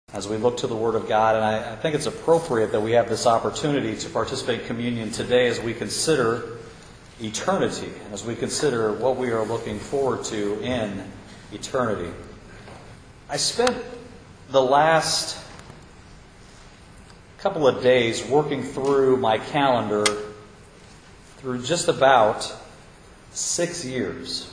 as we look to the Word of God. And I think it's appropriate that we have this opportunity to participate in communion today as we consider eternity, and as we consider what we are looking forward to in eternity. I spent the last couple of days working through my calendar through just about 6 years.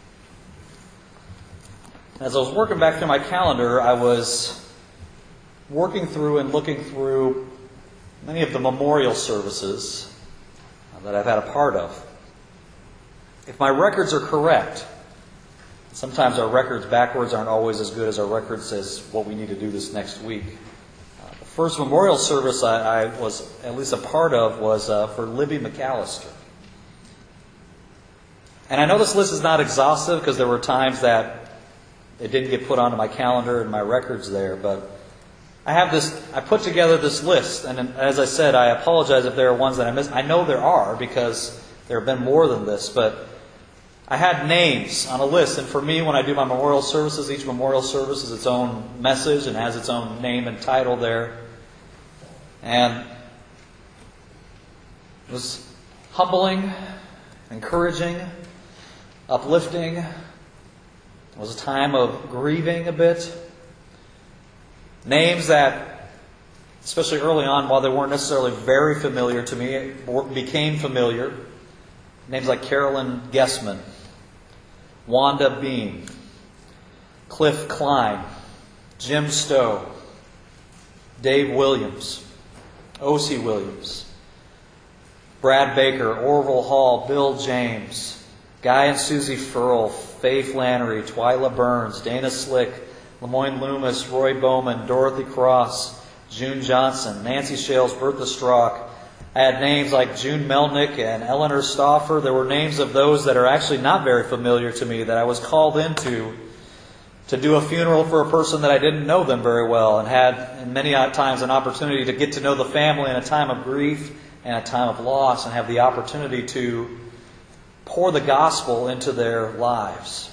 As I was working back through my calendar, I was working through and looking through many of the memorial services that I've had a part of. If my records are correct, sometimes our records backwards aren't always as good as our records as what we need to do this next week. The first memorial service I was at least a part of was for Libby McAllister. And I know this list is not exhaustive because there were times that it didn't get put onto my calendar and my records there, but I put together this list, and as I said, I apologize if there are ones that I missed. I know there are, because there have been more than this, but I had names on a list, and for me, when I do my memorial services, each memorial service is its own message and has its own name and title there. And it was humbling, encouraging, uplifting. It was a time of grieving a bit. Names that, especially early on, while they weren't necessarily very familiar to me, became familiar. Names like Carolyn Guessman, Wanda Bean, Cliff Klein, Jim Stowe, Dave Williams, O.C. Williams, Brad Baker, Orville Hall, Bill James, Guy and Susie Furl, Faye Flannery, Twyla Burns, Dana Slick, Lemoyne Loomis, Roy Bowman, Dorothy Cross, June Johnson, Nancy Shales, Bertha Strock. I had names like June Melnick and Eleanor Stauffer. There were names of those that are actually not very familiar to me that I was called into to do a funeral for a person that I didn't know them very well, and had many times an opportunity to get to know the family in a time of grief and a time of loss, and have the opportunity to pour the gospel into their lives.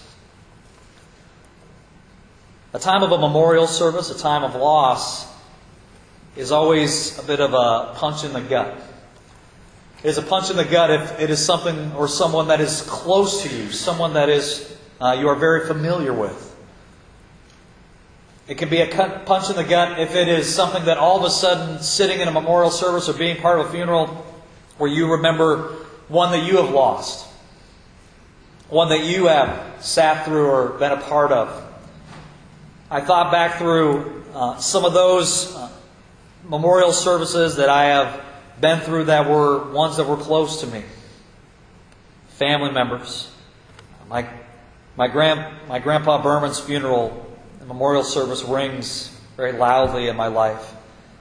A time of a memorial service, a time of loss, is always a bit of a punch in the gut. It is a punch in the gut if it is something or someone that is close to you, someone that is you are very familiar with. It can be a punch in the gut if it is something that all of a sudden, sitting in a memorial service or being part of a funeral, where you remember one that you have lost, one that you have sat through or been a part of. I thought back through some of those memorial services that I have been through that were ones that were close to me. Family members. My Grandpa Berman's funeral, the memorial service, rings very loudly in my life.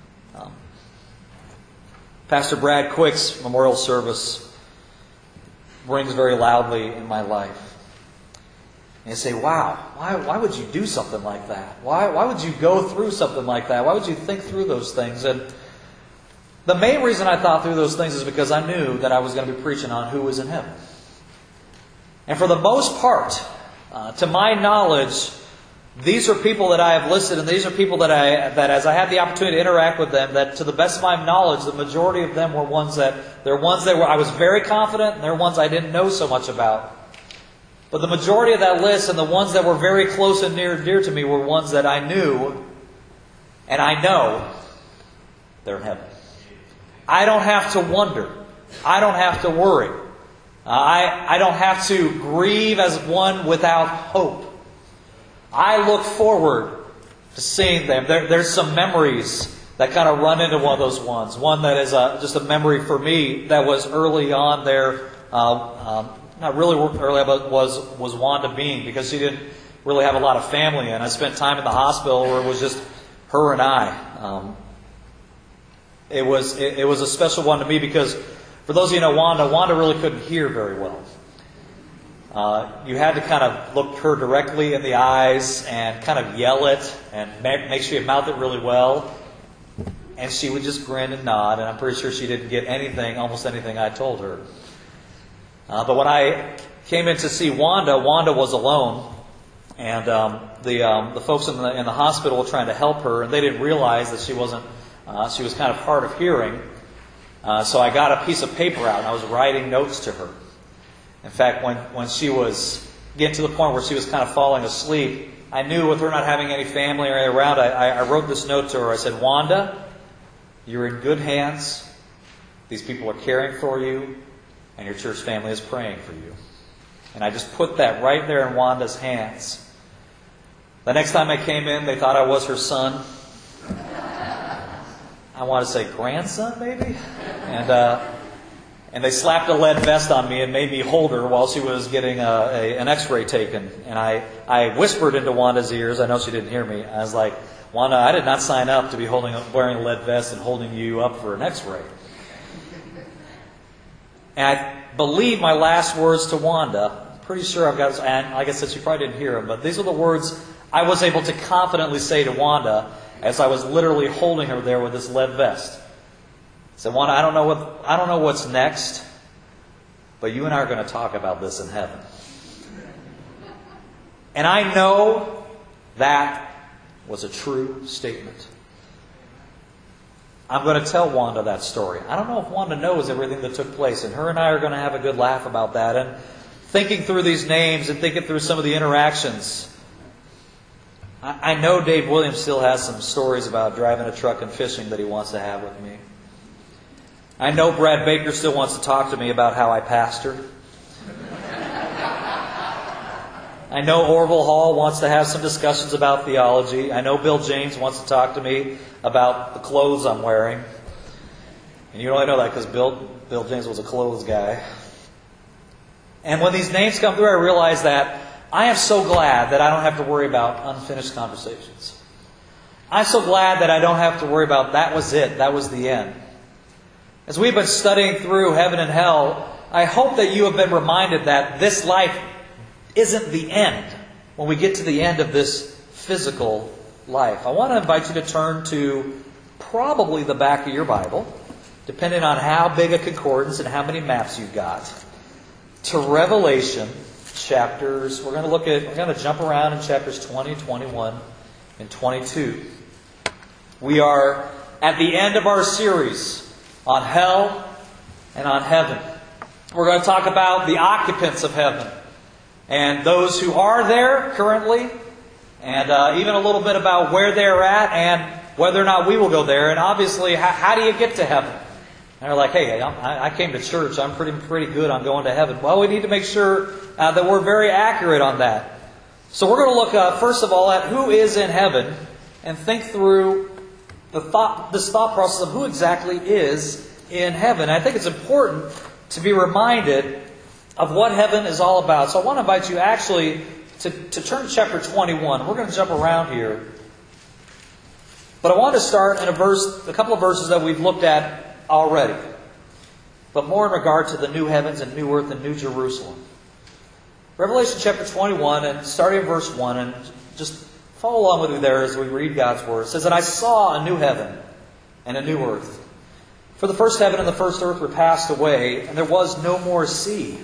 Pastor Brad Quick's memorial service rings very loudly in my life. And you say, wow, why would you do something like that? Why would you go through something like that? Why would you think through those things? And the main reason I thought through those things is because I knew that I was going to be preaching on who was in heaven. And for the most part, to my knowledge, these are people that I have listed, and these are people that as I had the opportunity to interact with them, that to the best of my knowledge, the majority of them were ones that I was very confident, and they're ones I didn't know so much about. But the majority of that list, and the ones that were very close and near and dear to me, were ones that I knew, and I know they're in heaven. I don't have to wonder. I don't have to worry. I don't have to grieve as one without hope. I look forward to seeing them. There's some memories that kind of run into one of those ones. One that is just a memory for me that was early on there. Not really early, but was Wanda Bean, because she didn't really have a lot of family, and I spent time in the hospital where it was just her and I. It was a special one to me because, for those of you who know Wanda really couldn't hear very well. You had to kind of look her directly in the eyes and kind of yell it and make sure you mouth it really well. And she would just grin and nod, and I'm pretty sure she didn't get almost anything I told her. But when I came in to see Wanda was alone. And the folks in the hospital were trying to help her, and they didn't realize that she was kind of hard of hearing. So I got a piece of paper out, and I was writing notes to her. In fact, when she was getting to the point where she was kind of falling asleep, I knew with her not having any family or anything around, I wrote this note to her. I said, "Wanda, you're in good hands. These people are caring for you, and your church family is praying for you." And I just put that right there in Wanda's hands. The next time I came in, they thought I was her son. I want to say grandson, maybe? And they slapped a lead vest on me and made me hold her while she was getting an x-ray taken. And I whispered into Wanda's ears. I know she didn't hear me. I was like, "Wanda, I did not sign up to be wearing a lead vest and holding you up for an x-ray." And I believe my last words to Wanda, I'm pretty sure I've got, and like I said, she probably didn't hear them, but these are the words I was able to confidently say to Wanda as I was literally holding her there with this lead vest. I said, "Wanda, I don't know what's next, but you and I are going to talk about this in heaven." And I know that was a true statement. I'm going to tell Wanda that story. I don't know if Wanda knows everything that took place, and her and I are going to have a good laugh about that. And thinking through these names and thinking through some of the interactions, I know Dave Williams still has some stories about driving a truck and fishing that he wants to have with me. I know Brad Baker still wants to talk to me about how I pastor. I know Orville Hall wants to have some discussions about theology. I know Bill James wants to talk to me about the clothes I'm wearing. And you only know that because Bill James was a clothes guy. And when these names come through, I realize that I am so glad that I don't have to worry about unfinished conversations. I'm so glad that I don't have to worry about that was it, that was the end. As we've been studying through heaven and hell, I hope that you have been reminded that this life isn't the end when we get to the end of this physical life. I want to invite you to turn to probably the back of your Bible, depending on how big a concordance and how many maps you've got, to Revelation chapters. We're going to jump around in chapters 20, 21, and 22. We are at the end of our series on hell and on heaven. We're going to talk about the occupants of heaven and those who are there currently, and even a little bit about where they're at and whether or not we will go there. And obviously, how do you get to heaven? And they're like, "Hey, I came to church. I'm pretty good on going to heaven." Well, we need to make sure that we're very accurate on that. So we're going to look, first of all, at who is in heaven and think through this thought process of who exactly is in heaven. I think it's important to be reminded of what heaven is all about. So I want to invite you actually to turn to chapter 21. We're going to jump around here. But I want to start in a couple of verses that we've looked at already, but more in regard to the new heavens and new earth and new Jerusalem. Revelation chapter 21, and starting in verse 1, and just follow along with me there as we read God's Word. It says, "And I saw a new heaven and a new earth. For the first heaven and the first earth were passed away, and there was no more sea.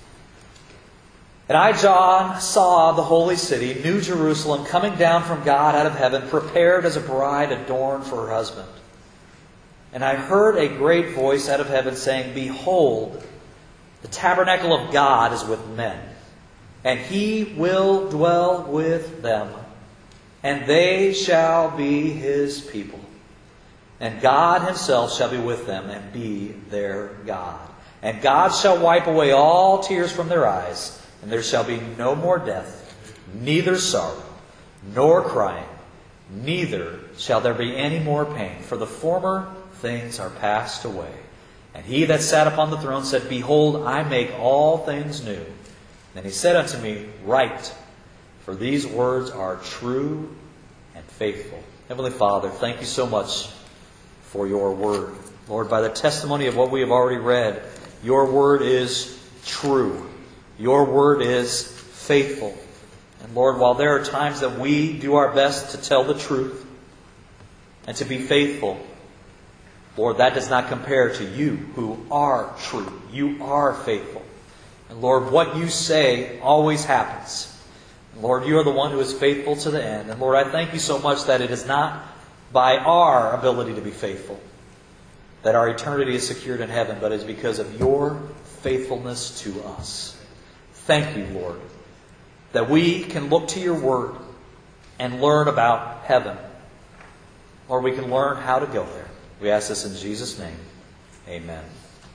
And I, John, saw the holy city, New Jerusalem, coming down from God out of heaven, prepared as a bride adorned for her husband. And I heard a great voice out of heaven saying, Behold, the tabernacle of God is with men, and He will dwell with them, and they shall be His people. And God Himself shall be with them and be their God. And God shall wipe away all tears from their eyes, and there shall be no more death, neither sorrow, nor crying, neither shall there be any more pain, for the former things are passed away. And He that sat upon the throne said, Behold, I make all things new. And He said unto me, Write, for these words are true and faithful." Heavenly Father, thank You so much for Your Word. Lord, by the testimony of what we have already read, Your Word is true. Your Word is faithful. And Lord, while there are times that we do our best to tell the truth and to be faithful, Lord, that does not compare to You who are true. You are faithful. And Lord, what You say always happens. Lord, you are the one who is faithful to the end. And Lord, I thank you so much that it is not by our ability to be faithful that our eternity is secured in heaven, but it is because of your faithfulness to us. Thank you, Lord, that we can look to your word and learn about heaven. Or we can learn how to go there. We ask this in Jesus' name. Amen.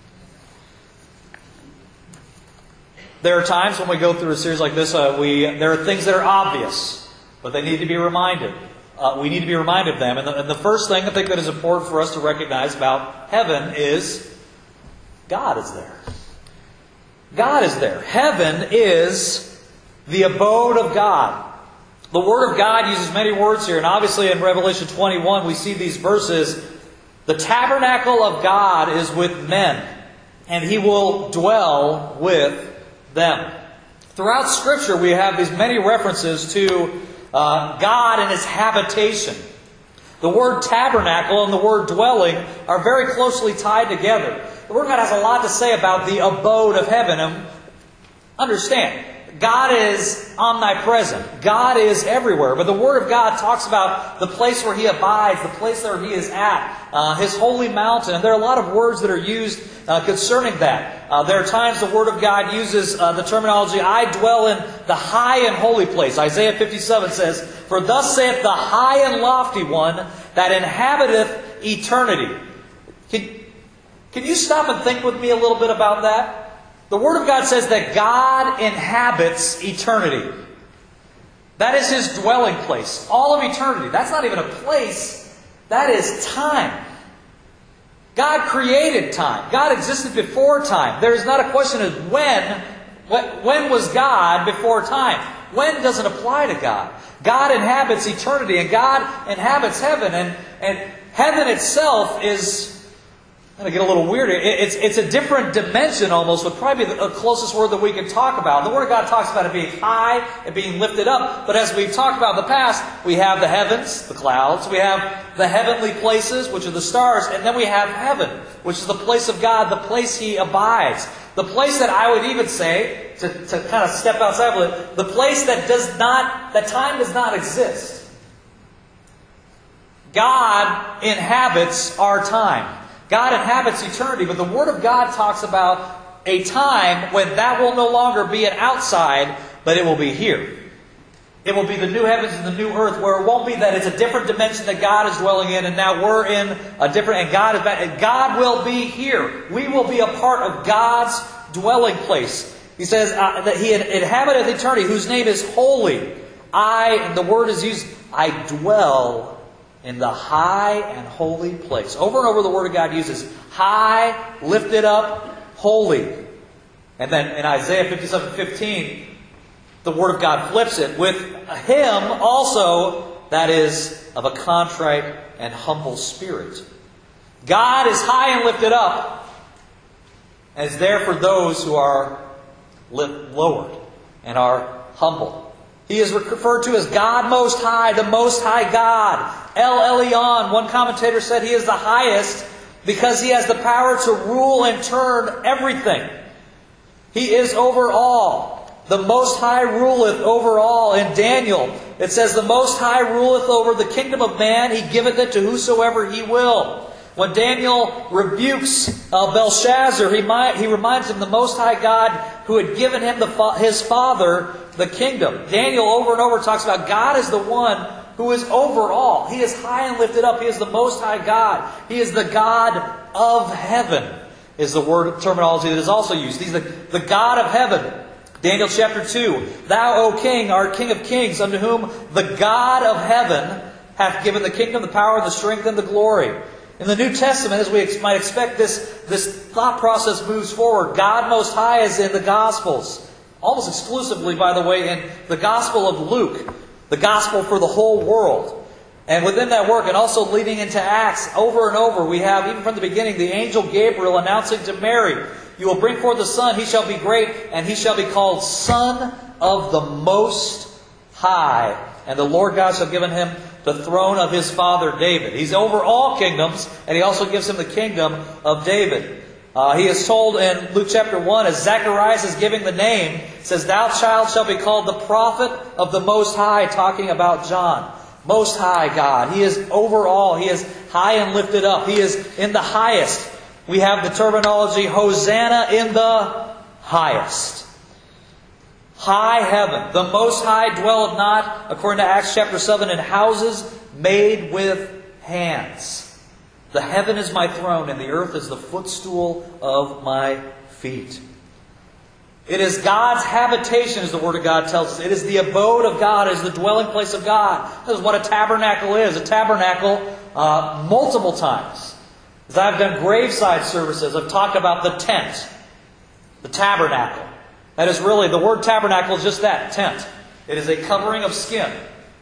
There are times when we go through a series like this, there are things that are obvious, but they need to be reminded. We need to be reminded of them. And the first thing I think that is important for us to recognize about heaven is God is there. God is there. Heaven is the abode of God. The Word of God uses many words here, and obviously in Revelation 21 we see these verses. The tabernacle of God is with men, and He will dwell with them. Throughout Scripture we have these many references to God and His habitation. The word tabernacle and the word dwelling are very closely tied together. The Word of God has a lot to say about the abode of heaven. And understand, God is omnipresent. God is everywhere. But the Word of God talks about the place where He abides, the place where He is at, His holy mountain. And there are a lot of words that are used concerning that. There are times the Word of God uses the terminology, I dwell in the high and holy place. Isaiah 57 says, For thus saith the high and lofty one that inhabiteth eternity. Can you stop and think with me a little bit about that? The Word of God says that God inhabits eternity. That is His dwelling place. All of eternity. That's not even a place. That is time. God created time. God existed before time. There is not a question of when was God before time. When doesn't apply to God. God inhabits eternity and God inhabits heaven. And heaven itself is... I'm going to get a little weird here. It's a different dimension almost, would probably be the closest word that we can talk about. The Word of God talks about it being high and being lifted up. But as we've talked about in the past, we have the heavens, the clouds. We have the heavenly places, which are the stars. And then we have heaven, which is the place of God, the place He abides. The place that I would even say, to kind of step outside of it, the place that time does not exist. God inhabits our time. God inhabits eternity, but the Word of God talks about a time when that will no longer be an outside, but it will be here. It will be the new heavens and the new earth, where it won't be that it's a different dimension that God is dwelling in, and now we're in a different, and God will be here. We will be a part of God's dwelling place. He says that He inhabiteth eternity, whose name is holy. And the word is used, I dwell in the high and holy place. Over and over the Word of God uses high, lifted up, holy. And then in Isaiah 57:15, the Word of God flips it with Him also that is of a contrite and humble spirit. God is high and lifted up and is there for those who are lowered and are humble. He is referred to as God Most High, the Most High God. El Elyon, one commentator said He is the highest because He has the power to rule and turn everything. He is over all. The Most High ruleth over all. In Daniel, it says, The Most High ruleth over the kingdom of man. He giveth it to whosoever He will. When Daniel rebukes Belshazzar, he reminds him the Most High God who had given him his father the kingdom. Daniel over and over talks about God is the one who is over all. He is high and lifted up. He is the Most High God. He is the God of heaven, is the word terminology that is also used. He's the God of heaven. Daniel chapter 2, Thou, O King, art King of kings, unto whom the God of heaven hath given the kingdom, the power, the strength, and the glory. In the New Testament, as we might expect, this thought process moves forward. God Most High is in the Gospels. Almost exclusively, by the way, in the Gospel of Luke. The Gospel for the whole world. And within that work, and also leading into Acts, over and over, we have, even from the beginning, the angel Gabriel announcing to Mary, You will bring forth a son, he shall be great, and he shall be called Son of the Most High. And the Lord God shall give him the throne of his father David. He's over all kingdoms, and He also gives him the kingdom of David. He is told in Luke chapter 1, as Zacharias is giving the name, it says, "Thou child shalt be called the prophet of the Most High," talking about John. Most High God. He is over all. He is high and lifted up. He is in the highest. We have the terminology, Hosanna in the highest. High heaven. The Most High dwelleth not, according to Acts chapter 7, in houses made with hands. The heaven is my throne, and the earth is the footstool of my feet. It is God's habitation, as the Word of God tells us. It is the abode of God. It is the dwelling place of God. This is what a tabernacle is. A tabernacle, multiple times. As I've done graveside services, I've talked about the tent. The tabernacle. That is really, the word tabernacle is just that, tent. It is a covering of skin.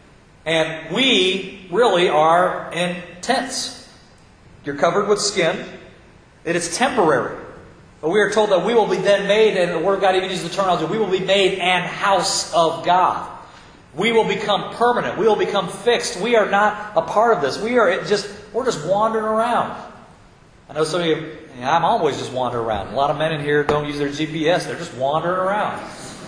And we really are in tents. You're covered with skin. It is temporary. But we are told that we will be then made, and the Word of God even uses the terminology, we will be made an house of God. We will become permanent. We will become fixed. We are not a part of this. We're just wandering around. I know some of you, I'm always just wandering around. A lot of men in here don't use their GPS. They're just wandering around.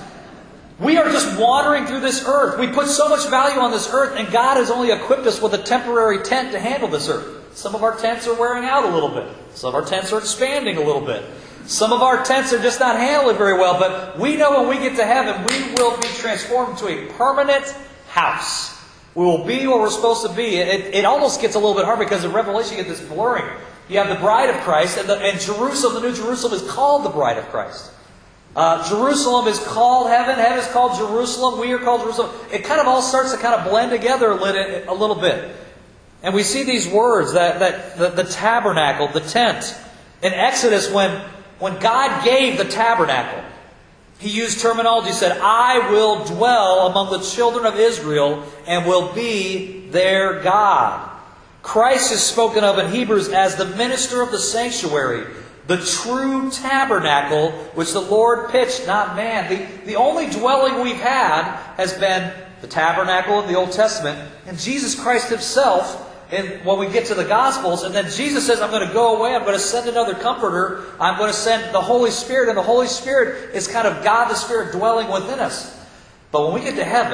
We are just wandering through this earth. We put so much value on this earth, and God has only equipped us with a temporary tent to handle this earth. Some of our tents are wearing out a little bit. Some of our tents are expanding a little bit. Some of our tents are just not handling very well. But we know when we get to heaven, we will be transformed into a permanent house. We will be where we're supposed to be. It almost gets a little bit hard because in Revelation you get this blurring. You have the bride of Christ, and Jerusalem, the New Jerusalem, is called the bride of Christ. Jerusalem is called heaven. Heaven is called Jerusalem. We are called Jerusalem. It kind of all starts to kind of blend together a little bit. And we see these words, that the tabernacle, the tent. In Exodus, when God gave the tabernacle, He used terminology. He said, "I will dwell among the children of Israel and will be their God." Christ is spoken of in Hebrews as the minister of the sanctuary, the true tabernacle which the Lord pitched, not man. The only dwelling we've had has been the tabernacle of the Old Testament, and Jesus Christ Himself. And when we get to the Gospels, and then Jesus says, "I'm going to go away, I'm going to send another Comforter, I'm going to send the Holy Spirit," and the Holy Spirit is kind of God the Spirit dwelling within us. But when we get to heaven,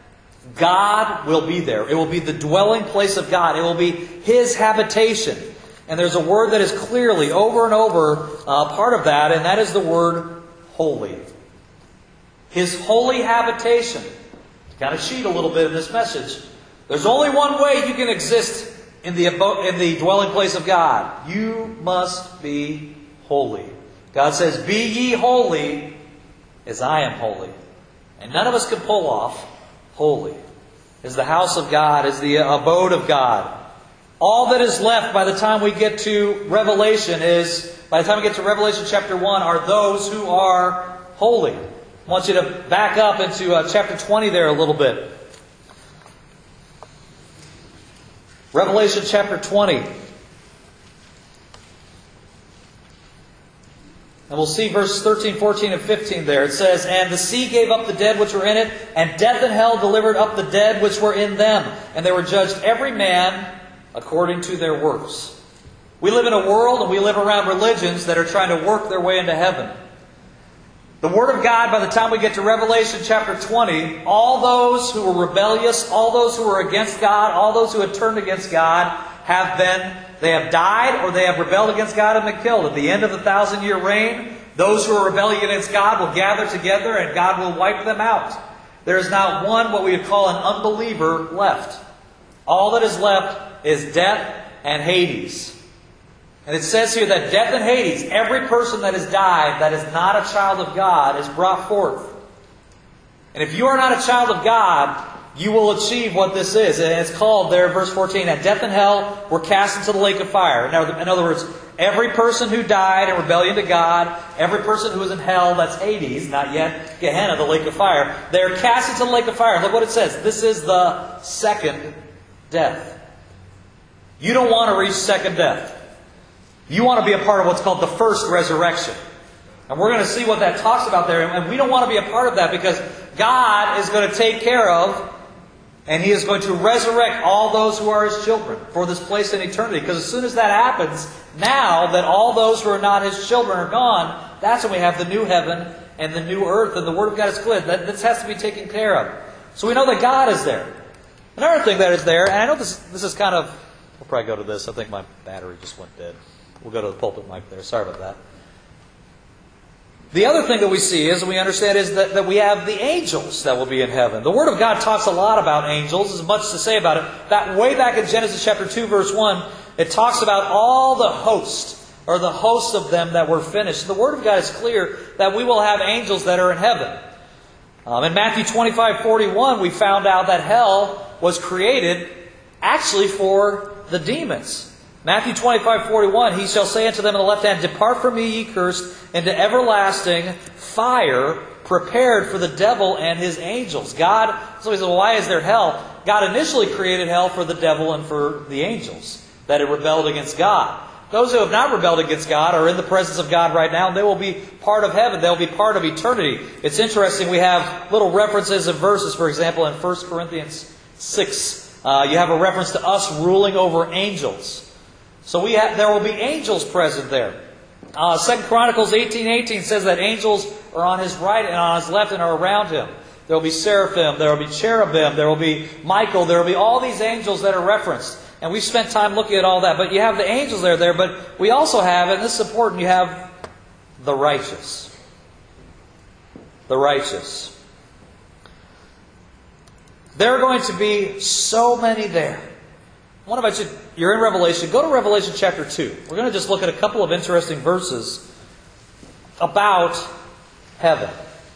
God will be there. It will be the dwelling place of God. It will be His habitation. And there's a word that is clearly, over and over, part of that, and that is the word holy. His holy habitation. Kind of cheat a little bit in this message. There's only one way you can exist in the dwelling place of God. You must be holy. God says, "Be ye holy as I am holy." And none of us can pull off holy. Is the house of God, is the abode of God. All that is left by the time we get to Revelation chapter 1, are those who are holy. I want you to back up into chapter 20 there a little bit. Revelation chapter 20. And we'll see verses 13, 14, and 15 there. It says, "And the sea gave up the dead which were in it, and death and hell delivered up the dead which were in them. And they were judged every man according to their works." We live in a world and we live around religions that are trying to work their way into heaven. The Word of God, by the time we get to Revelation chapter 20, all those who were rebellious, all those who were against God, all those who had turned against God, they have died or they have rebelled against God and been killed. At the end of the 1,000-year reign, those who are rebelling against God will gather together and God will wipe them out. There is not one, what we would call an unbeliever, left. All that is left is death and Hades. And it says here that death and Hades, every person that has died that is not a child of God, is brought forth. And if you are not a child of God, you will achieve what this is. And it's called there, verse 14, "And death and hell were cast into the lake of fire." Now, in other words, every person who died in rebellion to God, every person who was in hell, that's Hades, not yet Gehenna, the lake of fire, they're cast into the lake of fire. Look what it says. This is the second death. You don't want to reach second death. You want to be a part of what's called the first resurrection. And we're going to see what that talks about there. And we don't want to be a part of that because God is going to take care of And He is going to resurrect all those who are His children for this place in eternity. Because as soon as that happens, now that all those who are not His children are gone, that's when we have the new heaven and the new earth. And the Word of God is clear. This has to be taken care of. So we know that God is there. Another thing that is there, and I know this is kind of... We'll probably go to this. I think my battery just went dead. We'll go to the pulpit mic there. Sorry about that. The other thing that we see is, and we understand, is that we have the angels that will be in heaven. The Word of God talks a lot about angels. There's much to say about it. That way back in Genesis chapter 2, verse 1, it talks about all the host, or the host of them that were finished. The Word of God is clear that we will have angels that are in heaven. In Matthew 25:41, we found out that hell was created actually for the demons. Matthew 25:41, He shall say unto them on the left hand, Depart from me, ye cursed, into everlasting fire, prepared for the devil and his angels. God, so he said, well, why is there hell? God initially created hell for the devil and for the angels that had rebelled against God. Those who have not rebelled against God are in the presence of God right now, and they will be part of heaven. They will be part of eternity. It's interesting, we have little references and verses, for example, in 1 Corinthians 6. You have a reference to us ruling over angels. So there will be angels present there. 2 Chronicles 18:18 says that angels are on His right and on His left and are around Him. There will be seraphim, there will be cherubim, there will be Michael, there will be all these angels that are referenced. And we've spent time looking at all that. But you have the angels there, but we also have, and this is important, you have the righteous. The righteous. There are going to be so many there. I want to invite you, you're in Revelation, go to Revelation chapter 2. We're going to just look at a couple of interesting verses about heaven.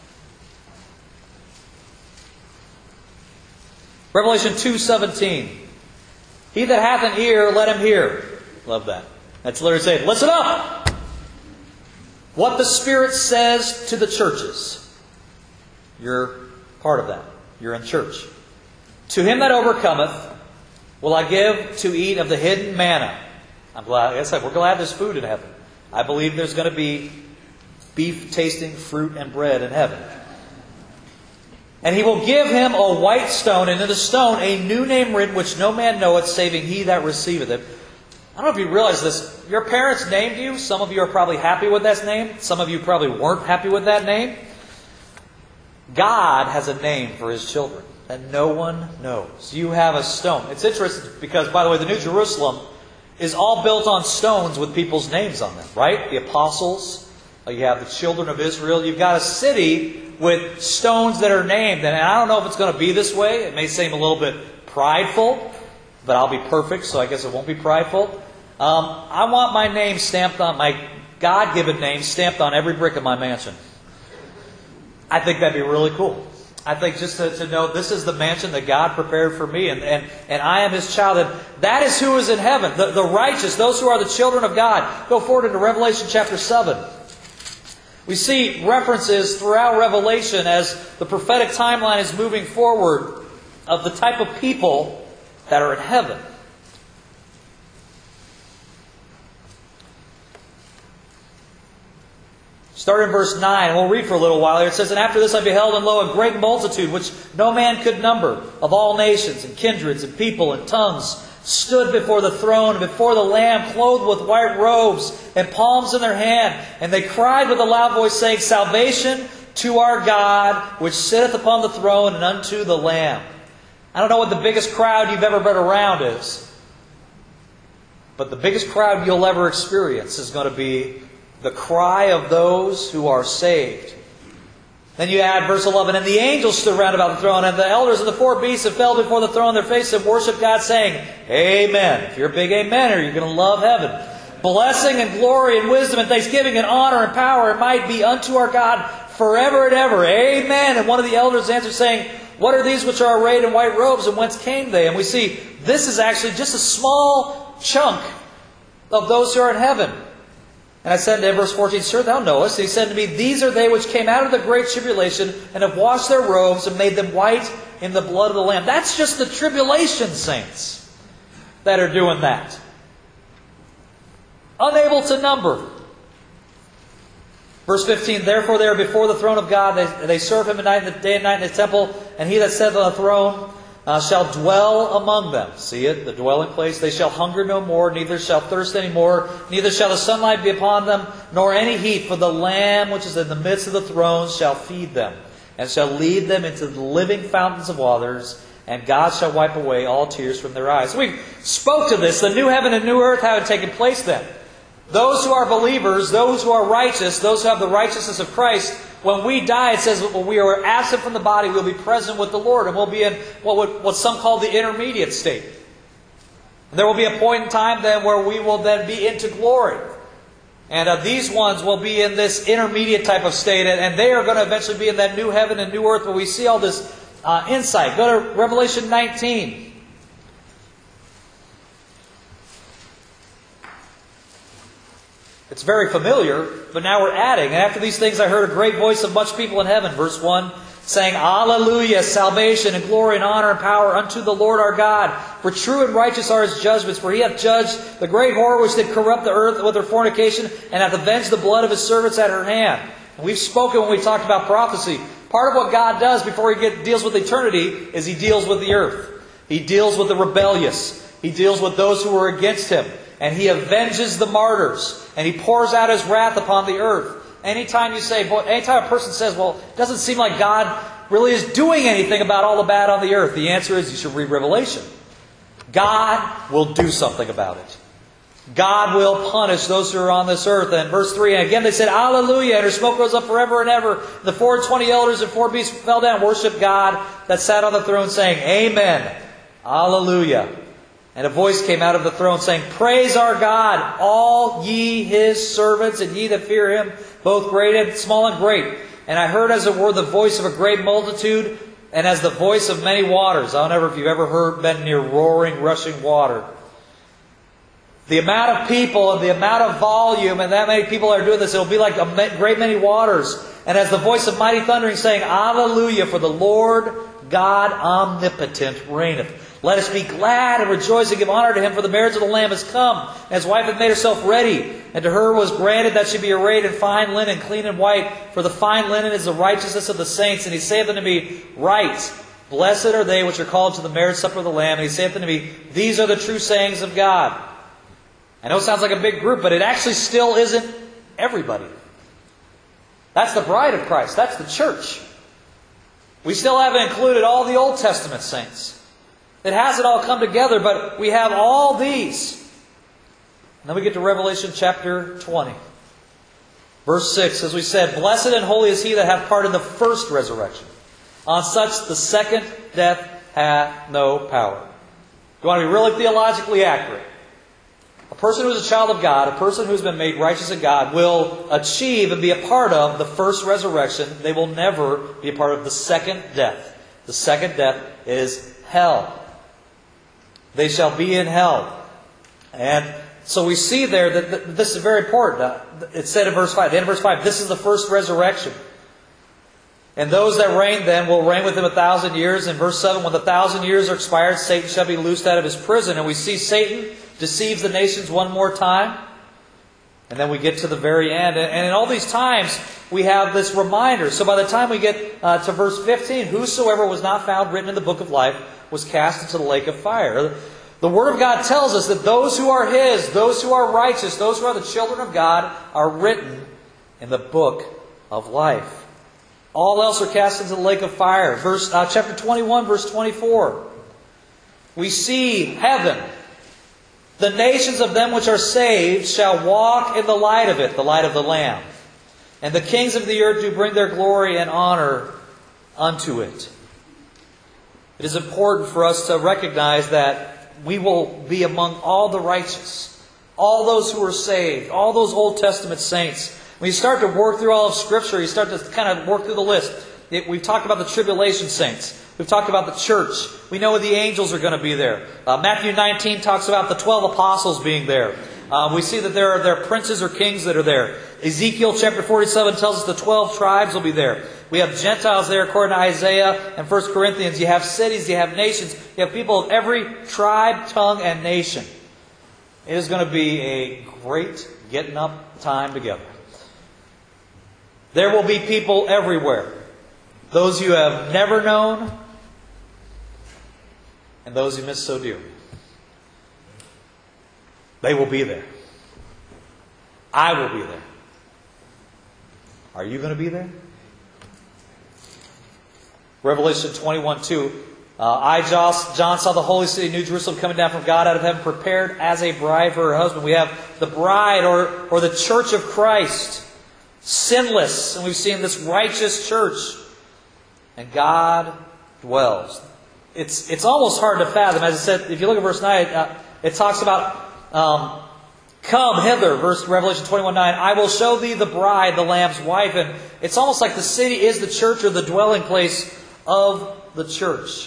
Revelation 2:17. He that hath an ear, let him hear. Love that. That's literally saying, listen up! What the Spirit says to the churches. You're part of that. You're in church. To him that overcometh, will I give to eat of the hidden manna. I'm glad. Like I said, we're glad there's food in heaven. I believe there's going to be beef tasting fruit and bread in heaven. And He will give him a white stone, and in the stone a new name written, which no man knoweth, saving he that receiveth it. I don't know if you realize this. Your parents named you. Some of you are probably happy with that name. Some of you probably weren't happy with that name. God has a name for His children that no one knows. You have a stone. It's interesting because, by the way, the New Jerusalem is all built on stones with people's names on them, right? The apostles, you have the children of Israel. You've got a city with stones that are named. And I don't know if it's going to be this way. It may seem a little bit prideful, but I'll be perfect, so I guess it won't be prideful. I want my name stamped on, my God-given name stamped on every brick of my mansion. I think that'd be really cool. I think just to know this is the mansion that God prepared for me, and I am His child. And that is who is in heaven. The righteous, those who are the children of God. Go forward into Revelation chapter 7. We see references throughout Revelation as the prophetic timeline is moving forward of the type of people that are in heaven. Start in verse 9, and we'll read for a little while here. It says, And after this I beheld, and lo, a great multitude, which no man could number, of all nations, and kindreds, and people, and tongues, stood before the throne, and before the Lamb, clothed with white robes, and palms in their hand. And they cried with a loud voice, saying, Salvation to our God, which sitteth upon the throne, and unto the Lamb. I don't know what the biggest crowd you've ever been around is, but the biggest crowd you'll ever experience is going to be the cry of those who are saved. Then you add verse 11, And the angels stood round about the throne, and the elders and the four beasts have fell before the throne on their faces and worshiped God, saying, Amen. If you're a big amener, you're going to love heaven. Blessing and glory and wisdom and thanksgiving and honor and power and might be unto our God forever and ever. Amen. And one of the elders answered, saying, What are these which are arrayed in white robes, and whence came they? And we see this is actually just a small chunk of those who are in heaven. And I said to him, verse 14, Sir, thou knowest. And he said to me, These are they which came out of the great tribulation, and have washed their robes, and made them white in the blood of the Lamb. That's just the tribulation saints that are doing that. Unable to number. Verse 15, Therefore they are before the throne of God. They serve Him day and night in His temple. And He that sitteth on the throne shall dwell among them. See it? The dwelling place. They shall hunger no more, neither shall thirst any more, neither shall the sunlight be upon them, nor any heat. For the Lamb which is in the midst of the throne shall feed them, and shall lead them into the living fountains of waters, and God shall wipe away all tears from their eyes. We spoke to this, the new heaven and new earth, how it had taken place then. Those who are believers, those who are righteous, those who have the righteousness of Christ, when we die, it says when we are absent from the body, we'll be present with the Lord, and we'll be in what some call the intermediate state. There will be a point in time then where we will then be into glory. And these ones will be in this intermediate type of state, and they are going to eventually be in that new heaven and new earth where we see all this insight. Go to Revelation 19. It's very familiar, but now we're adding. And after these things I heard a great voice of much people in heaven, verse 1, saying, Alleluia, salvation and glory and honor and power unto the Lord our God. For true and righteous are His judgments. For He hath judged the great whore which did corrupt the earth with her fornication, and hath avenged the blood of His servants at her hand. And we've spoken when we talked about prophecy. Part of what God does before He deals with eternity is He deals with the earth. He deals with the rebellious. He deals with those who are against Him. And He avenges the martyrs. And He pours out His wrath upon the earth. Anytime a person says, well, it doesn't seem like God really is doing anything about all the bad on the earth, the answer is you should read Revelation. God will do something about it. God will punish those who are on this earth. And verse 3, and again they said, Alleluia, and her smoke rose up forever and ever. The 24 elders and 4 beasts fell down and worshipped God that sat on the throne, saying, Amen. Alleluia. And a voice came out of the throne saying, Praise our God, all ye His servants, and ye that fear Him, both great and small and great. And I heard as it were the voice of a great multitude, and as the voice of many waters. I don't know if you've ever been near roaring, rushing water. The amount of people and the amount of volume, and that many people are doing this, it'll be like a great many waters. And as the voice of mighty thundering, saying, Alleluia, for the Lord God omnipotent reigneth. Let us be glad and rejoice and give honor to Him, for the marriage of the Lamb is come, and His wife hath made herself ready. And to her was granted that she be arrayed in fine linen, clean and white. For the fine linen is the righteousness of the saints. And He saith unto me, Right, blessed are they which are called to the marriage supper of the Lamb. And He saith unto me, These are the true sayings of God. I know it sounds like a big group, but it actually still isn't everybody. That's the bride of Christ. That's the church. We still haven't included all the Old Testament saints. It hasn't all come together, but we have all these. And then we get to Revelation chapter 20. Verse 6, as we said, Blessed and holy is he that hath part in the first resurrection. On such the second death hath no power. You want to be really theologically accurate. A person who is a child of God, a person who has been made righteous of God, will achieve and be a part of the first resurrection. They will never be a part of the second death. The second death is hell. They shall be in hell. And so we see there that this is very important. It said in verse 5, the end of verse 5, this is the first resurrection. And those that reign then will reign with Him 1,000 years. In verse 7, when the 1,000 years are expired, Satan shall be loosed out of his prison. And we see Satan deceives the nations one more time. And then we get to the very end. And in all these times, we have this reminder. So by the time we get to verse 15, whosoever was not found written in the book of life was cast into the lake of fire. The Word of God tells us that those who are His, those who are righteous, those who are the children of God, are written in the book of life. All else are cast into the lake of fire. Chapter 21, verse 24. We see heaven. The nations of them which are saved shall walk in the light of it, the light of the Lamb. And the kings of the earth do bring their glory and honor unto it. It is important for us to recognize that we will be among all the righteous, all those who are saved, all those Old Testament saints. When you start to work through all of Scripture, you start to kind of work through the list. We've talked about the tribulation saints. We've talked about the church. We know the angels are going to be there. Matthew 19 talks about the 12 apostles being there. We see that there are princes or kings that are there. Ezekiel chapter 47 tells us the 12 tribes will be there. We have Gentiles there according to Isaiah and 1 Corinthians. You have cities, you have nations. You have people of every tribe, tongue, and nation. It is going to be a great getting up time together. There will be people everywhere. Those you have never known, and those you miss so dearly. They will be there. I will be there. Are you going to be there? Revelation 21:2. John saw the holy city, New Jerusalem, coming down from God out of heaven, prepared as a bride for her husband. We have the bride or the church of Christ, sinless, and we've seen this righteous church. And God dwells. It's almost hard to fathom. As I said, if you look at verse 9, it talks about come hither, Revelation 21:9. I will show thee the bride, the Lamb's wife. And it's almost like the city is the church or the dwelling place of the church.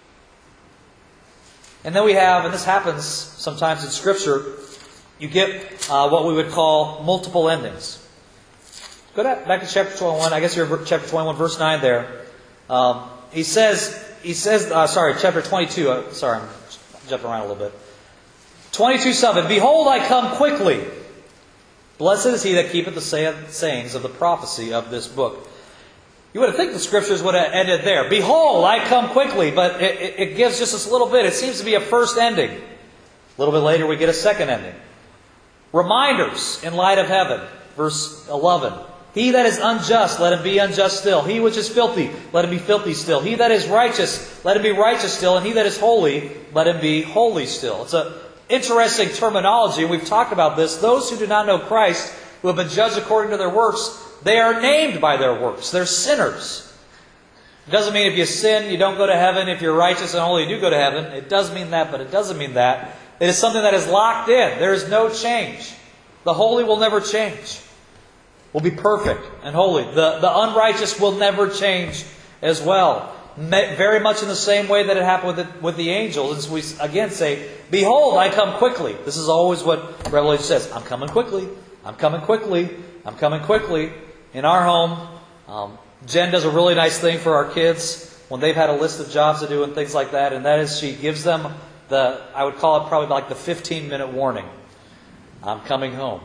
And then we have, and this happens sometimes in Scripture, you get what we would call multiple endings. Go back to chapter 21. I guess you're chapter 21, verse 9 there. He says, chapter 22. I'm jumping around a little bit. 22:7. Behold, I come quickly. Blessed is he that keepeth the sayings of the prophecy of this book. You would have think the Scriptures would have ended there. Behold, I come quickly. But it gives just this little bit. It seems to be a first ending. A little bit later we get a second ending. Reminders in light of heaven. Verse 11. He that is unjust, let him be unjust still. He which is filthy, let him be filthy still. He that is righteous, let him be righteous still. And he that is holy, let him be holy still. It's an interesting terminology. We've talked about this. Those who do not know Christ, who have been judged according to their works, they are named by their works. They're sinners. It doesn't mean if you sin, you don't go to heaven. If you're righteous and holy, you do go to heaven. It does mean that, but it doesn't mean that. It is something that is locked in. There is no change. The holy will never change. Will be perfect and holy. The unrighteous will never change as well. Very much in the same way that it happened with the angels. As we again say, behold, I come quickly. This is always what Revelation says. I'm coming quickly. I'm coming quickly. I'm coming quickly. In our home, Jen does a really nice thing for our kids when they've had a list of jobs to do and things like that. And that is she gives them I would call it probably like the 15-minute warning. I'm coming home.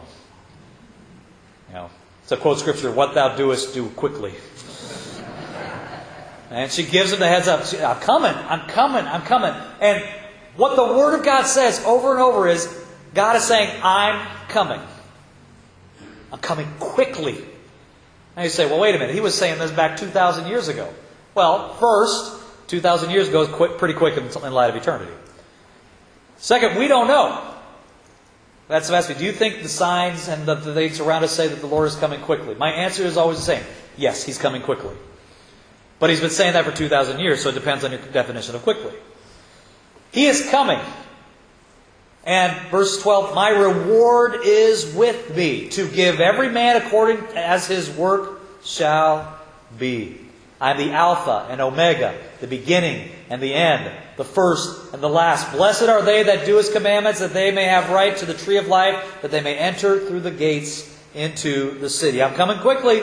To quote Scripture, what thou doest, do quickly. And she gives them the heads up. I'm coming, I'm coming, I'm coming. And what the Word of God says over and over is, God is saying, I'm coming. I'm coming quickly. Now you say, well, wait a minute. He was saying this back 2,000 years ago. Well, first, 2,000 years ago is pretty quick in light of eternity. Second, we don't know. That's the ask me. Do you think the signs and the things around us say that the Lord is coming quickly? My answer is always the same. Yes, He's coming quickly. But He's been saying that for 2,000 years, so it depends on your definition of quickly. He is coming. And verse 12, my reward is with me, to give every man according as his work shall be. I am the Alpha and Omega, the beginning and the end, the first and the last. Blessed are they that do His commandments, that they may have right to the tree of life, that they may enter through the gates into the city. I'm coming quickly.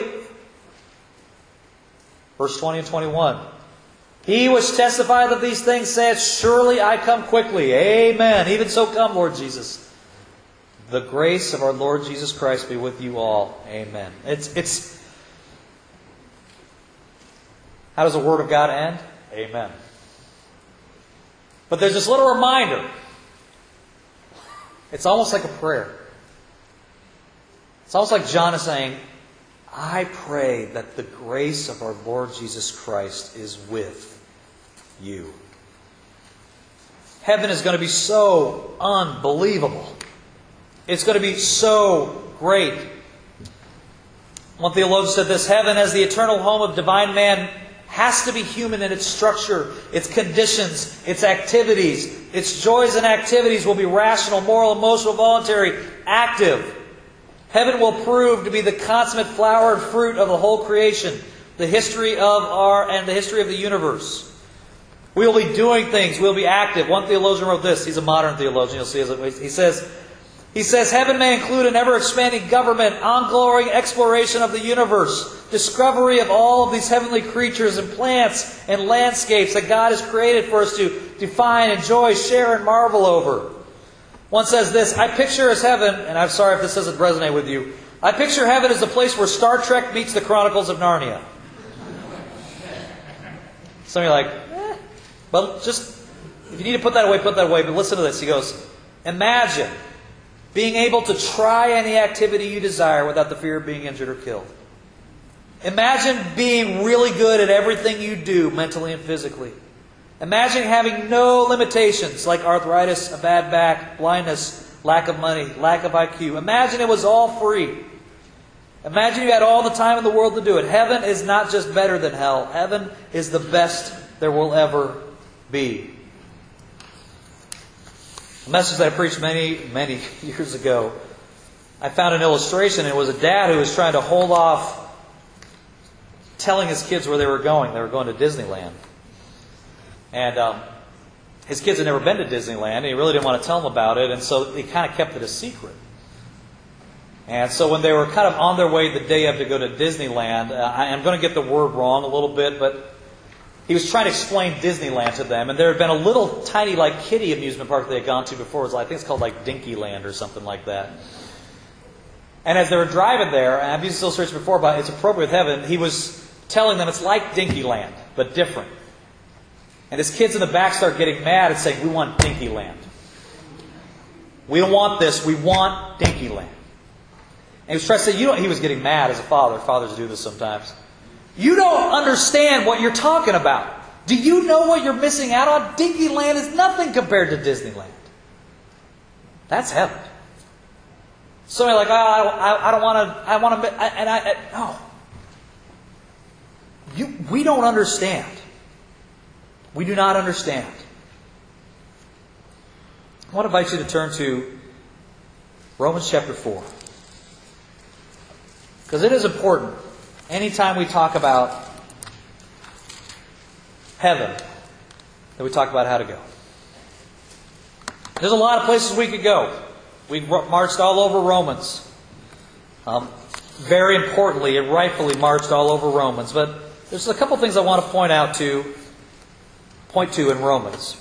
Verse 20 and 21. He which testifieth of these things saith, surely I come quickly. Amen. Even so come, Lord Jesus. The grace of our Lord Jesus Christ be with you all. Amen. It's how does the Word of God end? Amen. But there's this little reminder. It's almost like a prayer. It's almost like John is saying, I pray that the grace of our Lord Jesus Christ is with you. Heaven is going to be so unbelievable. It's going to be so great. One theologian said this, heaven as the eternal home of divine man has to be human in its structure, its conditions, its activities. Its joys and activities will be rational, moral, emotional, voluntary, active. Heaven will prove to be the consummate flower and fruit of the whole creation, the history of the universe. We will be doing things. We will be active. One theologian wrote this. He's a modern theologian. You'll see. He says, heaven may include an ever-expanding government, ongoing exploration of the universe, discovery of all of these heavenly creatures and plants and landscapes that God has created for us to define, enjoy, share, and marvel over. One says this, I picture as heaven, and I'm sorry if this doesn't resonate with you, I picture heaven as the place where Star Trek meets the Chronicles of Narnia. Some of you are like, well, just if you need to put that away, put that away. But listen to this. He goes, imagine being able to try any activity you desire without the fear of being injured or killed. Imagine being really good at everything you do, mentally and physically. Imagine having no limitations like arthritis, a bad back, blindness, lack of money, lack of IQ. Imagine it was all free. Imagine you had all the time in the world to do it. Heaven is not just better than hell. Heaven is the best there will ever be. A message that I preached many, many years ago, I found an illustration. It was a dad who was trying to hold off telling his kids where they were going. They were going to Disneyland. And his kids had never been to Disneyland, and he really didn't want to tell them about it, and so he kind of kept it a secret. And so when they were kind of on their way the day of to go to Disneyland, I'm going to get the word wrong a little bit, but he was trying to explain Disneyland to them, and there had been a little tiny like kiddie amusement park they had gone to before. It was, I think it's called like Dinkyland or something like that. And as they were driving there, and I've used this illustration before, but it's appropriate with heaven, he was telling them it's like Dinkyland, but different. And his kids in the back start getting mad and saying, we want Dinkyland. We don't want this, we want Dinkyland. And he was trying to say, he was getting mad as a father. Fathers do this sometimes. You don't understand what you're talking about. Do you know what you're missing out on? Dinkyland is nothing compared to Disneyland. That's heaven. Somebody like, I don't want to, no. We don't understand. We do not understand. I want to invite you to turn to Romans chapter 4. Because it is important, anytime we talk about heaven, that we talk about how to go. There's a lot of places we could go. We've marched all over Romans. Very importantly and rightfully marched all over Romans. But there's a couple things I want to point to in Romans.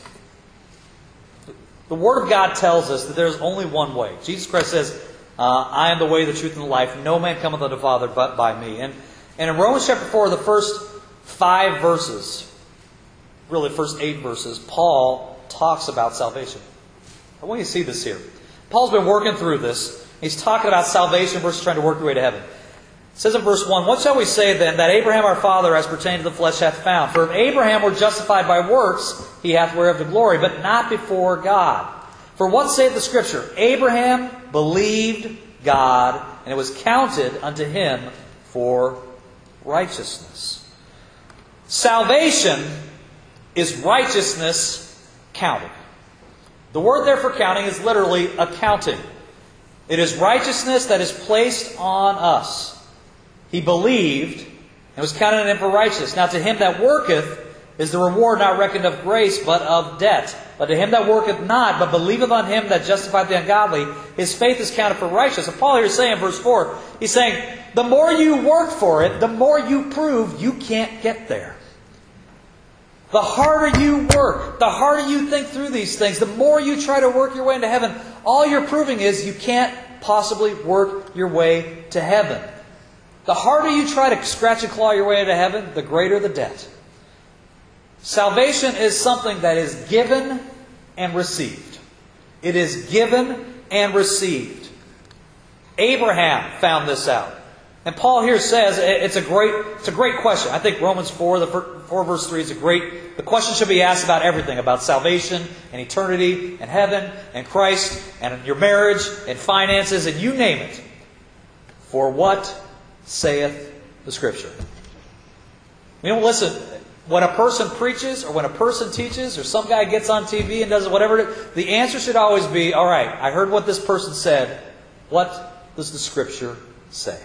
The Word of God tells us that there's only one way. Jesus Christ says, I am the way, the truth, and the life. No man cometh unto the Father but by me. And in Romans chapter 4, the first 5 verses, really the first 8 verses, Paul talks about salvation. I want you to see this here. Paul's been working through this. He's talking about salvation versus trying to work your way to heaven. It says in verse 1, what shall we say then, that Abraham our father as pertaining to the flesh hath found? For if Abraham were justified by works, he hath whereof the glory, but not before God. For what saith the Scripture? Abraham believed God, and it was counted unto him for righteousness. Salvation is righteousness counted. The word there for counting is literally accounting. It is righteousness that is placed on us. He believed, and was counted unto him for righteousness. Now to him that worketh is the reward not reckoned of grace, but of debt. But to him that worketh not, but believeth on him that justifieth the ungodly, his faith is counted for righteousness. And Paul here is saying in verse 4, he's saying, the more you work for it, the more you prove you can't get there. The harder you work, the harder you think through these things, the more you try to work your way into heaven, all you're proving is you can't possibly work your way to heaven. The harder you try to scratch and claw your way into heaven, the greater the debt. Salvation is something that is given and received. It is given and received. Abraham found this out. And Paul here says it's a great question. I think Romans 4 verse 3 is the question should be asked about everything, about salvation and eternity and heaven and Christ and your marriage and finances and you name it. For what saith the Scripture? Listen, when a person preaches or when a person teaches or some guy gets on TV and does whatever, the answer should always be, all right, I heard what this person said. What does the Scripture say?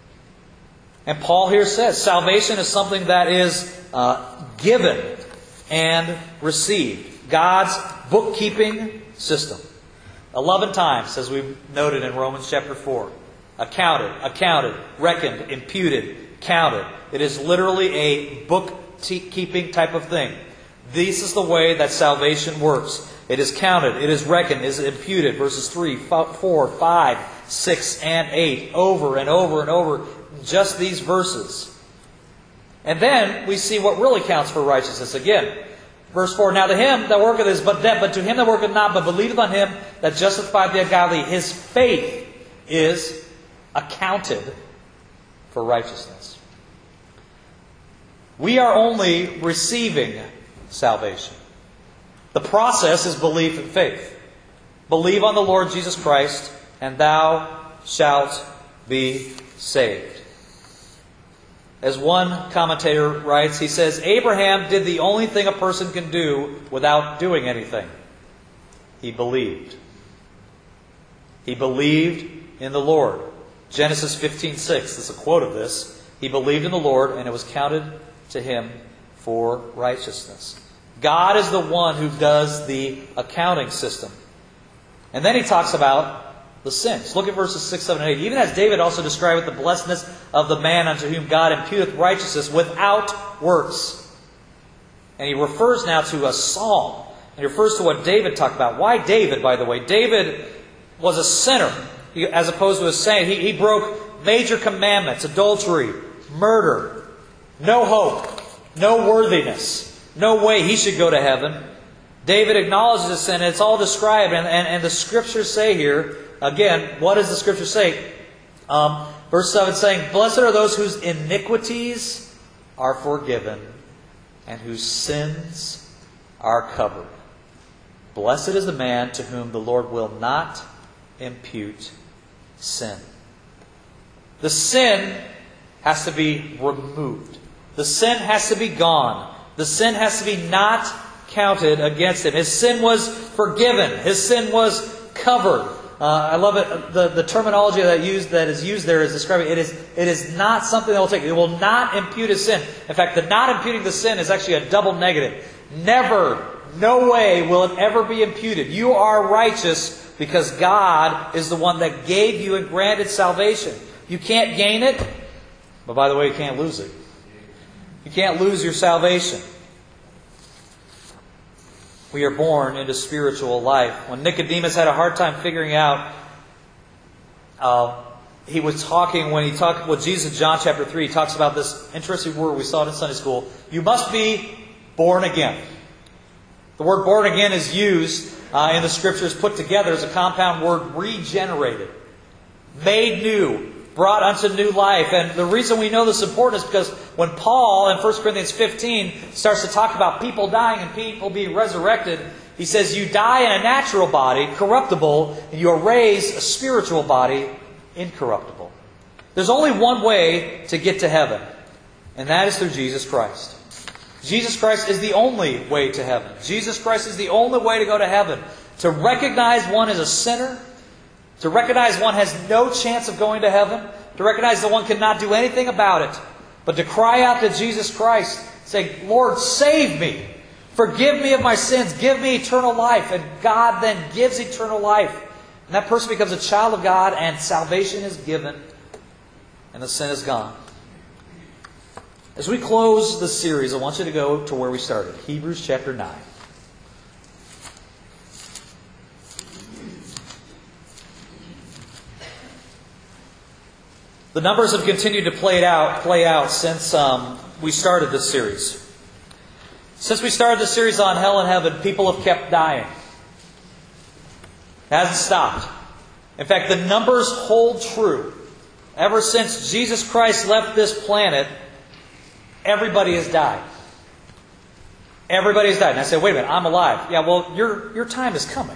And Paul here says salvation is something that is given and received. God's bookkeeping system. 11 times, as we noted in Romans chapter 4. Accounted, reckoned, imputed, counted. It is literally a bookkeeping type of thing. This is the way that salvation works. It is counted, it is reckoned, it is imputed. Verses 3, 4, 5, 6, and 8. Over and over and over. Just these verses. And then we see what really counts for righteousness. Again, Verse 4, now to him that worketh is but death, but to him that worketh not, but believeth on him that justifieth the ungodly, his faith is accounted for righteousness. We are only receiving salvation. The process is belief and faith. Believe on the Lord Jesus Christ, and thou shalt be saved. As one commentator writes, he says, Abraham did the only thing a person can do without doing anything. He believed. He believed in the Lord. Genesis 15:6, this is a quote of this. He believed in the Lord, and it was counted to him for righteousness. God is the one who does the accounting system. And then he talks about the sins. Look at verses 6, 7, and 8. Even as David also describeth the blessedness of the man unto whom God imputeth righteousness without works. And he refers now to a psalm. And he refers to what David talked about. Why David, by the way? David was a sinner, as opposed to a saint. He broke major commandments: adultery, murder, no hope, no worthiness, no way he should go to heaven. David acknowledges his sin, and it's all described. And the Scriptures say here, again, what does the Scripture say? Verse 7 saying, Blessed are those whose iniquities are forgiven, and whose sins are covered. Blessed is the man to whom the Lord will not impute sin. The sin has to be removed. The sin has to be gone. The sin has to be not counted against him. His sin was forgiven. His sin was covered. I love it. The terminology that is used there is describing it is not something that will take. It will not impute his sin. In fact, the not imputing the sin is actually a double negative. Never, no way will it ever be imputed. You are righteous because God is the one that gave you and granted salvation. You can't gain it, but by the way, you can't lose it. You can't lose your salvation. We are born into spiritual life. When Nicodemus had a hard time figuring out, he was talking, when he talked with Jesus in John chapter 3, he talks about this interesting word, we saw it in Sunday school. You must be born again. The word born again is used in the Scriptures, put together as a compound word, regenerated, made new, brought unto new life. And the reason we know this is important is because when Paul in 1 Corinthians 15 starts to talk about people dying and people being resurrected, he says you die in a natural body, corruptible, and you are raised a spiritual body, incorruptible. There's only one way to get to heaven, and that is through Jesus Christ. Jesus Christ is the only way to heaven. Jesus Christ is the only way to go to heaven. To recognize one as a sinner, to recognize one has no chance of going to heaven, to recognize that one cannot do anything about it, but to cry out to Jesus Christ, say, Lord, save me. Forgive me of my sins. Give me eternal life. And God then gives eternal life. And that person becomes a child of God, and salvation is given, and the sin is gone. As we close the series, I want you to go to where we started, Hebrews chapter 9. The numbers have continued to play out since we started this series. Since we started this series on hell and heaven, people have kept dying. It hasn't stopped. In fact, the numbers hold true. Ever since Jesus Christ left this planet, everybody has died. Everybody has died. And I say, wait a minute, I'm alive. Yeah, well, your time is coming.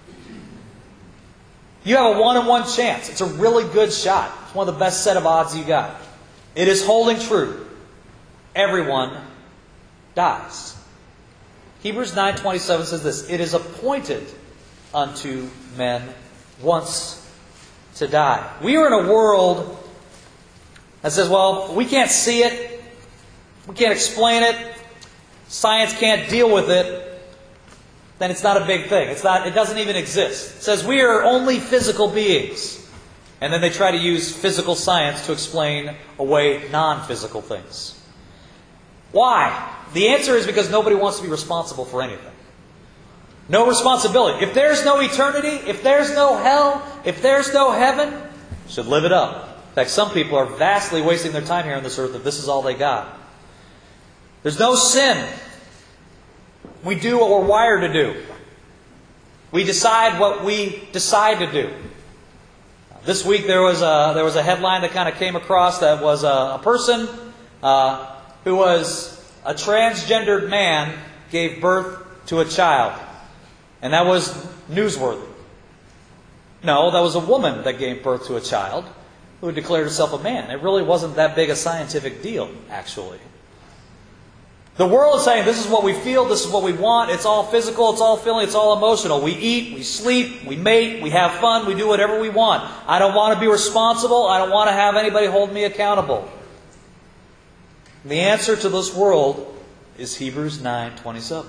You have a 1-in-1 chance. It's a really good shot. It's one of the best set of odds you got. It is holding true. Everyone dies. Hebrews 9:27 says this, It is appointed unto men once to die. We are in a world that says, well, we can't see it. We can't explain it. Science can't deal with it. Then it's not a big thing. It doesn't even exist. It says we are only physical beings. And then they try to use physical science to explain away non-physical things. Why? The answer is because nobody wants to be responsible for anything. No responsibility. If there's no eternity, if there's no hell, if there's no heaven, should live it up. In fact, some people are vastly wasting their time here on this earth if this is all they got. There's no sin. We do what we're wired to do. We decide what we decide to do. This week there was a headline that kind of came across that was a person who was a transgendered man gave birth to a child. And that was newsworthy. No, that was a woman that gave birth to a child who had declared herself a man. It really wasn't that big a scientific deal, actually. The world is saying this is what we feel, this is what we want, it's all physical, it's all feeling, it's all emotional. We eat, we sleep, we mate, we have fun, we do whatever we want. I don't want to be responsible, I don't want to have anybody hold me accountable. The answer to this world is Hebrews 9:27.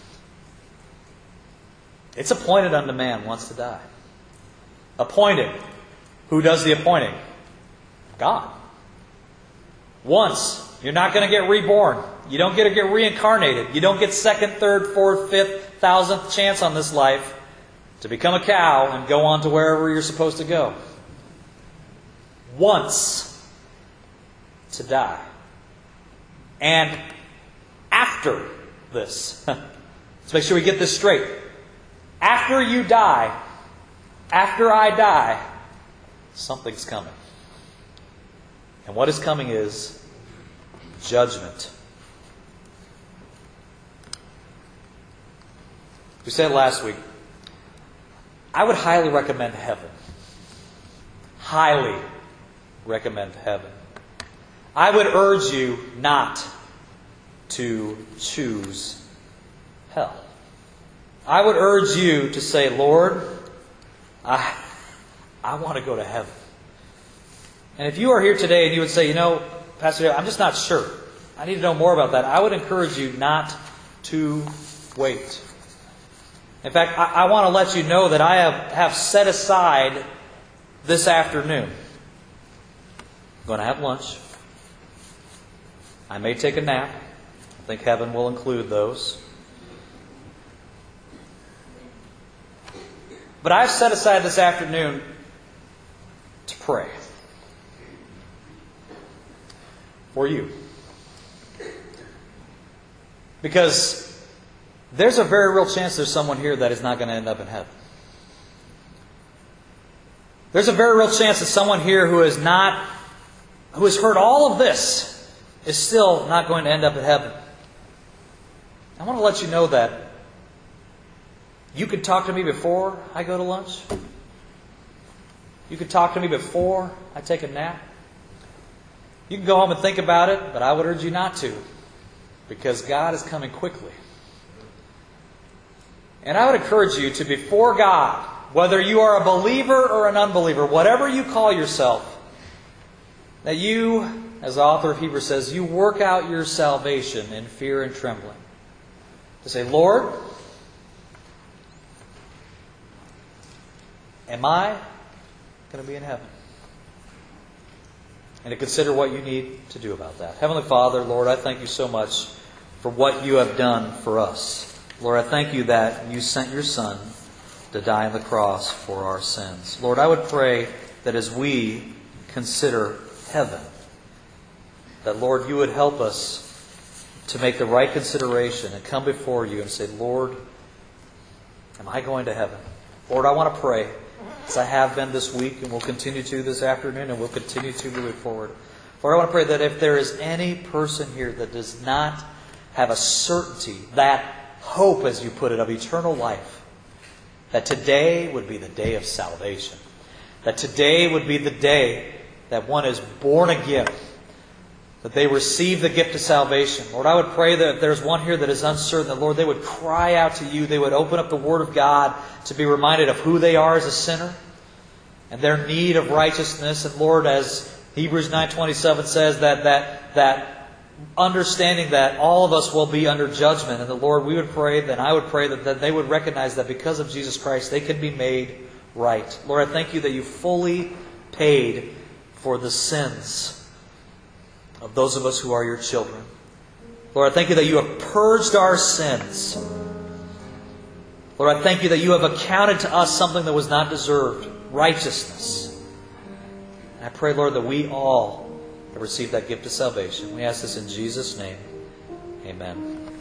It's appointed unto man once to die. Appointed. Who does the appointing? God. Once. You're not going to get reborn. You don't get to get reincarnated. You don't get second, third, fourth, fifth, thousandth chance on this life to become a cow and go on to wherever you're supposed to go. Once to die. And after this, let's make sure we get this straight. After you die, after I die, something's coming. And what is coming is judgment. We said last week, I would highly recommend heaven. Highly recommend heaven. I would urge you not to choose hell. I would urge you to say, Lord, I want to go to heaven. And if you are here today and you would say, Pastor Dale, I'm just not sure. I need to know more about that. I would encourage you not to wait. In fact, I want to let you know that I have set aside this afternoon. I'm going to have lunch. I may take a nap. I think heaven will include those. But I've set aside this afternoon to pray for you. Because there's a very real chance there's someone here that is not going to end up in heaven. There's a very real chance that someone here who has heard all of this is still not going to end up in heaven. I want to let you know that you could talk to me before I go to lunch. You could talk to me before I take a nap. You can go home and think about it, but I would urge you not to, because God is coming quickly. And I would encourage you to, before God, whether you are a believer or an unbeliever, whatever you call yourself, that you, as the author of Hebrews says, you work out your salvation in fear and trembling. To say, Lord, am I going to be in heaven? And to consider what you need to do about that. Heavenly Father, Lord, I thank you so much for what you have done for us. Lord, I thank you that you sent your Son to die on the cross for our sins. Lord, I would pray that as we consider heaven, that, Lord, you would help us to make the right consideration and come before you and say, Lord, am I going to heaven? Lord, I want to pray, as I have been this week and will continue to this afternoon and will continue to moving forward. Lord, I want to pray that if there is any person here that does not have a certainty, that hope, as you put it, of eternal life, that today would be the day of salvation. That today would be the day that one is born again. That they receive the gift of salvation. Lord, I would pray that if there's one here that is uncertain, that, Lord, they would cry out to you. They would open up the Word of God to be reminded of who they are as a sinner and their need of righteousness. And, Lord, as Hebrews 9:27 says, that understanding that all of us will be under judgment. And the Lord, we would pray, then I would pray that they would recognize that because of Jesus Christ, they can be made right. Lord, I thank you that you fully paid for the sins of those of us who are your children. Lord, I thank you that you have purged our sins. Lord, I thank you that you have accounted to us something that was not deserved, righteousness. And I pray, Lord, that we all have received that gift of salvation. We ask this in Jesus' name. Amen.